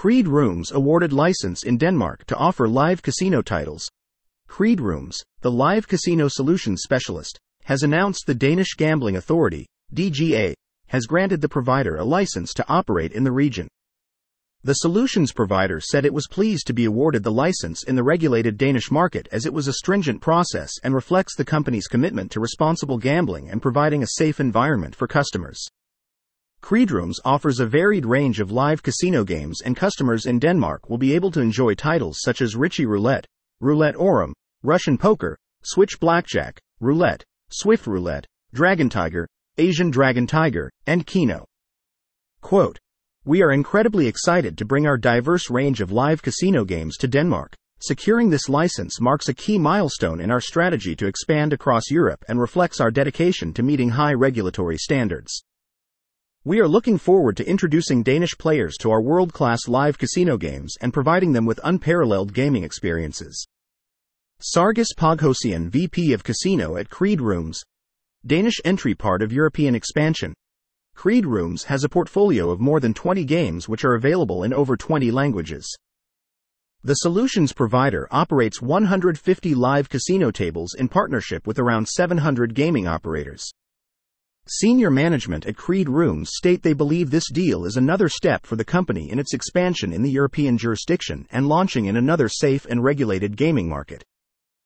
Creed Rooms awarded license in Denmark to offer live casino titles. Creed Rooms, the live casino solutions specialist, has announced the Danish Gambling Authority, DGA, has granted the provider a license to operate in the region. The solutions provider said it was pleased to be awarded the license in the regulated Danish market as it was a stringent process and reflects the company's commitment to responsible gambling and providing a safe environment for customers. Creed Rooms offers a varied range of live casino games, and customers in Denmark will be able to enjoy titles such as Richie Roulette, Roulette Aurum, Russian Poker, Switch Blackjack, Roulette, Swift Roulette, Dragon Tiger, Asian Dragon Tiger, and Keno. Quote, "We are incredibly excited to bring our diverse range of live casino games to Denmark. Securing this license marks a key milestone in our strategy to expand across Europe and reflects our dedication to meeting high regulatory standards. We are looking forward to introducing Danish players to our world-class live casino games and providing them with unparalleled gaming experiences." Sargis Poghosian, VP of Casino at Creed Rooms, Danish entry part of European expansion. Creed Rooms has a portfolio of more than 20 games which are available in over 20 languages. The solutions provider operates 150 live casino tables in partnership with around 700 gaming operators. Senior management at Creed Rooms state they believe this deal is another step for the company in its expansion in the European jurisdiction and launching in another safe and regulated gaming market.